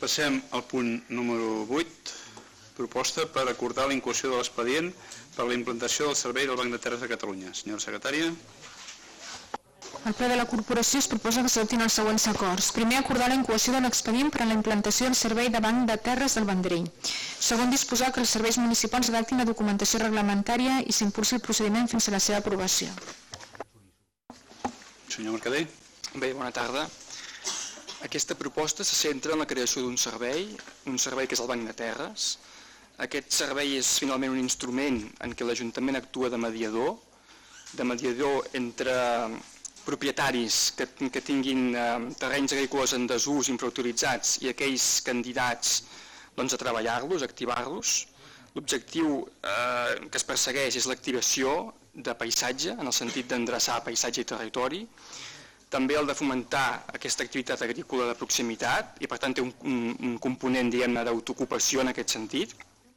Passem al punt número 8, proposta per acordar la incoació de l'expedient per a la implantació del servei del Banc de Terres de Catalunya. Senyora secretària. Al ple de la corporació es proposa que s'adoptin els següents acords. Primer, acordar la incoació de l'expedient per a la implantació del servei de Banc de Terres del Vendrell. Segon, disposar que els serveis municipals redactin la documentació reglamentària i s'impulsi el procediment fins a la seva aprovació. Senyor Mercader. Bé, bona tarda. Aquesta proposta se centra en la creació d'un servei que és el Banc de Terres. Aquest servei és finalment un instrument en què l'Ajuntament actua de mediador entre propietaris que tinguin terrenys agrícoles en desús infrautilitzats i aquells candidats a treballar-los, a activar-los. L'objectiu que es persegueix és l'activació de paisatge, en el sentit d'endreçar paisatge i territori, també el de fomentar aquesta activitat agrícola de proximitat i per tant té un component d'autoocupació en aquest sentit.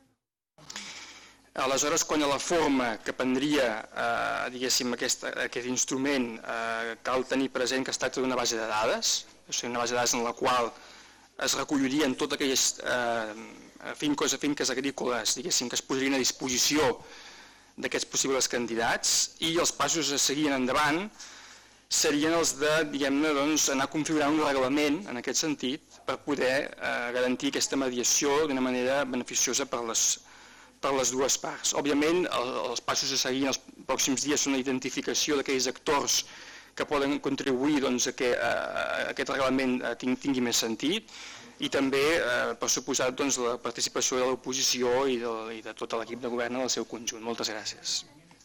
Aleshores, quan a la forma que prendria aquest instrument cal tenir present que es tracta d'una base de dades, una base de dades en la qual es recollirien totes aquelles finques agrícoles que es posarien a disposició d'aquests possibles candidats, i els passos a seguir endavant serien els d'anar configurant un reglament en aquest sentit per poder garantir aquesta mediació d'una manera beneficiosa per les dues parts. Òbviament, els passos a seguir en els pròxims dies són la identificació d'aquells actors que poden contribuir a que aquest reglament tingui més sentit i també, per suposat, la participació de l'oposició i de tot l'equip de govern en el seu conjunt. Moltes gràcies.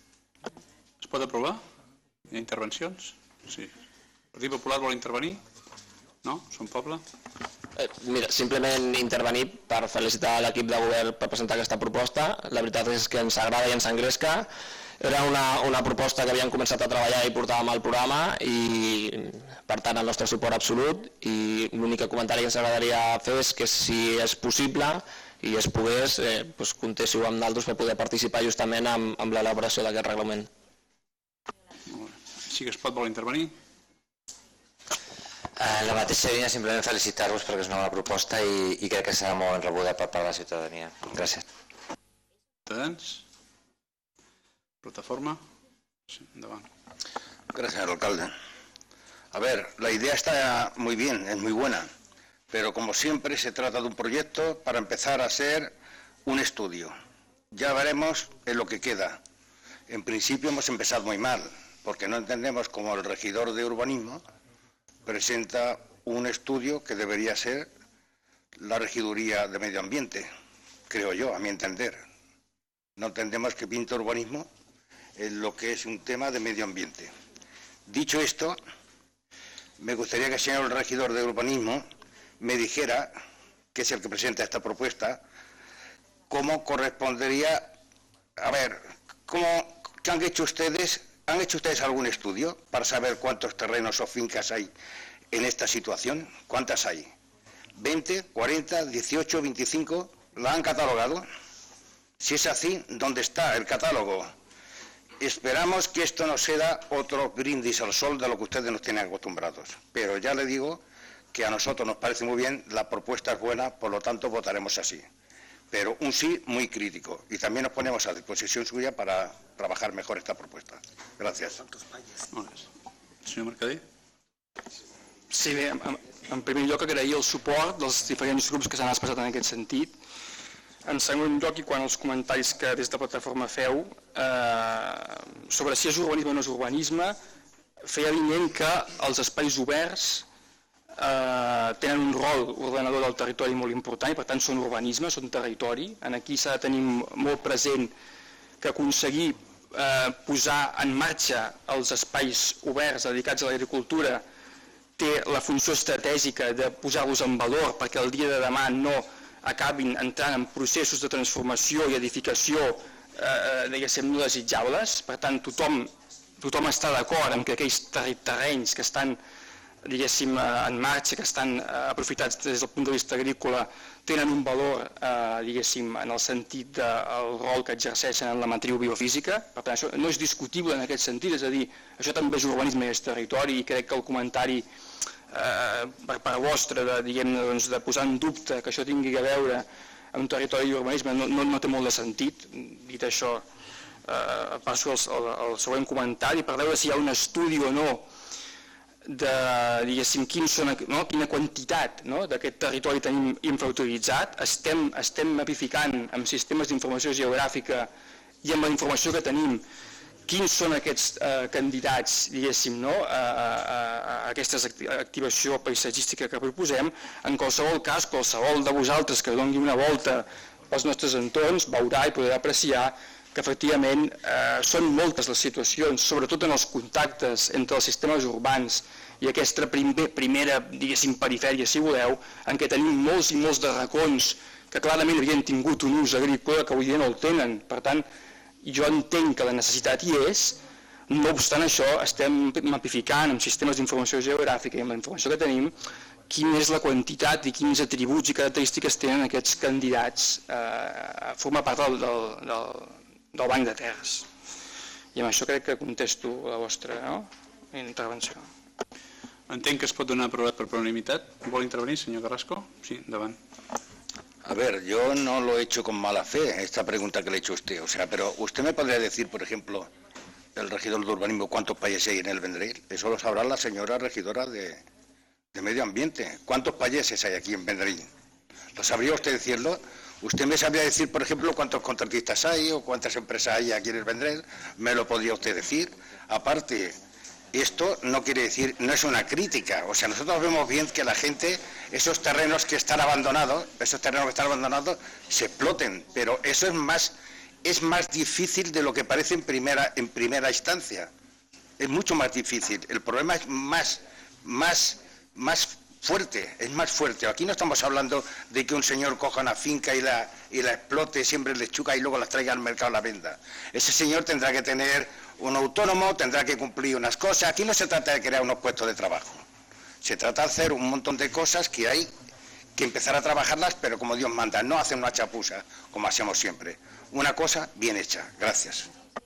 Es pot aprovar? Hi ha intervencions? Sí. El Partit Popular vol intervenir? No? Som poble? Mira, simplement intervenir per felicitar l'equip de govern per presentar aquesta proposta. La veritat és que ens agrada i ens engresca. Era una proposta que havíem començat a treballar i portàvem al programa i per tant el nostre suport absolut, i l'únic comentari que ens agradaria fer és que si és possible i es pogués, comptéssiu amb nosaltres per poder participar justament amb l'elaboració d'aquest reglament. Sí que es pot, vol intervenir? La mateixa línia, simplement felicitar-vos perquè és una bona proposta i crec que serà molt rebuda per part de la ciutadania. Gràcies. Ciutadans? Plataforma? Sí, endavant. Gracias, alcalde. A ver, la idea está muy bien, es muy buena, pero como siempre se trata de un proyecto para empezar a hacer un estudio. Ya veremos en lo que queda. En principio hemos empezado muy mal, porque no entendemos cómo el regidor de urbanismo presenta un estudio que debería ser la regiduría de medio ambiente, creo yo, a mi entender. No entendemos que pinta urbanismo en lo que es un tema de medio ambiente. Dicho esto, me gustaría que el señor regidor de urbanismo me dijera, que es el que presenta esta propuesta, cómo correspondería, ¿qué han hecho ustedes? ¿Han hecho ustedes algún estudio para saber cuántos terrenos o fincas hay en esta situación? ¿Cuántas hay? ¿20, 40, 18, 25? ¿La han catalogado? Si es así, ¿dónde está el catálogo? Esperamos que esto no sea otro brindis al sol de lo que ustedes nos tienen acostumbrados. Pero ya le digo que a nosotros nos parece muy bien, la propuesta es buena, por lo tanto votaremos así. Pero un sí muy crítico, y también nos ponemos a disposición suya para trabajar mejor esta propuesta. Gracias. Senyor Mercader? Sí, bé, en primer lloc agrair el suport dels diferents grups que s'han expressat en aquest sentit. En segon lloc, i quan els comentaris que des de plataforma feu sobre si és urbanisme o no és urbanisme, feia evident que els espais oberts tenen un rol ordenador del territori molt important i per tant són urbanisme, són territori. Aquí s'ha de tenir molt present que aconseguir posar en marxa els espais oberts dedicats a l'agricultura té la funció estratègica de posar-los en valor perquè el dia de demà no acabin entrant en processos de transformació i edificació no desitjables. Per tant, tothom està d'acord en que aquells terrenys que estan en marxa, que estan aprofitats des del punt de vista agrícola, tenen un valor, en el sentit del rol que exerceixen en la matriu biofísica. Per tant, això no és discutible en aquest sentit, és a dir, això també és urbanisme i és territori, i crec que el comentari per part vostra de posar en dubte que això tingui a veure amb territori i urbanisme no té molt de sentit. Dit això, passo al següent comentari per veure si hi ha un estudi o no de, diguéssim, quina quantitat d'aquest territori tenim infrautilitzat. Estem mapificant amb sistemes d'informació geogràfica i amb la informació que tenim quins són aquests candidats, diguéssim, a aquesta activació paisatgística que proposem. En qualsevol cas, qualsevol de vosaltres que doni una volta pels nostres entorns veurà i podrà apreciar que efectivament són moltes les situacions, sobretot en els contactes entre els sistemes urbans i aquesta primera, diguéssim, perifèria, si voleu, en què tenim molts i molts de racons que clarament havien tingut un ús agrícola que avui dia no el tenen. Per tant, jo entenc que la necessitat hi és, no obstant això, estem mapificant amb sistemes d'informació geogràfica i amb la informació que tenim quina és la quantitat i quins atributs i característiques tenen aquests candidats a formar part del banc de terres. I amb això crec que contesto la vostra intervenció. Entenc que es pot donar aprovat per unanimitat. ¿Vol intervenir, senyor Carrasco? Sí, endavant. A ver, yo no lo he hecho con mala fe, esta pregunta que le he hecho a usted. O sea, pero usted me podría decir, por ejemplo, el regidor de urbanismo, cuántos payés hay en el Vendrell. Eso lo sabrá la señora regidora de Medio Ambiente. ¿Cuántos payeses hay aquí en Vendrell? ¿Lo sabría usted decirlo? ¿Usted me sabría decir, por ejemplo, cuántos contratistas hay o cuántas empresas hay aquí en el Vendrell? ¿Me lo podría usted decir? Aparte, esto no quiere decir, no es una crítica. O sea, nosotros vemos bien que la gente, esos terrenos que están abandonados, se exploten, pero eso es más difícil de lo que parece en primera instancia. Es mucho más difícil. El problema es más fuerte, es más fuerte. Aquí no estamos hablando de que un señor coja una finca y la explote, siembre lechuga y luego la traiga al mercado a la venta. Ese señor tendrá que tener un autónomo, tendrá que cumplir unas cosas. Aquí no se trata de crear unos puestos de trabajo. Se trata de hacer un montón de cosas que hay que empezar a trabajarlas, pero como Dios manda, no hacer una chapuza, como hacemos siempre. Una cosa bien hecha. Gràcies.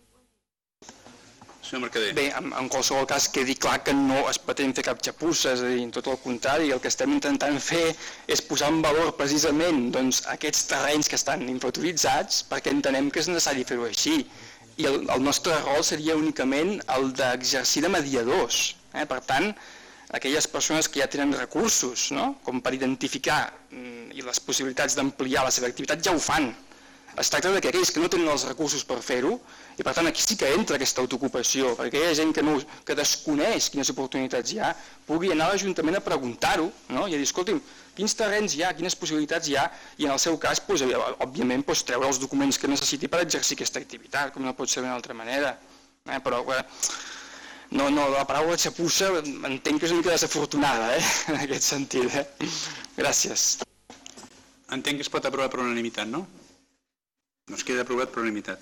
Bé, en qualsevol cas quedi clar que no es pretén fer cap xapussa, és a dir, tot el contrari, el que estem intentant fer és posar en valor precisament aquests terrenys que estan infrautilitzats perquè entenem que és necessari fer-ho així. I el nostre rol seria únicament el d'exercir de mediadors. Per tant, aquelles persones que ja tenen recursos, com per identificar i les possibilitats d'ampliar la seva activitat, ja ho fan. Es tracta que aquells que no tenen els recursos per fer-ho, i per tant aquí sí que entra aquesta autoocupació, perquè hi ha gent que desconeix quines oportunitats hi ha, pugui anar a l'Ajuntament a preguntar-ho, i a dir, escolti'm, quins terrenys hi ha, quines possibilitats hi ha, i en el seu cas, òbviament, treure els documents que necessiti per exercir aquesta activitat, com no pot ser d'una altra manera. Però la paraula xapussa entenc que és una mica desafortunada, en aquest sentit. Gràcies. Entenc que es pot aprovar per unanimitat, no? Doncs queda aprovat per unanimitat.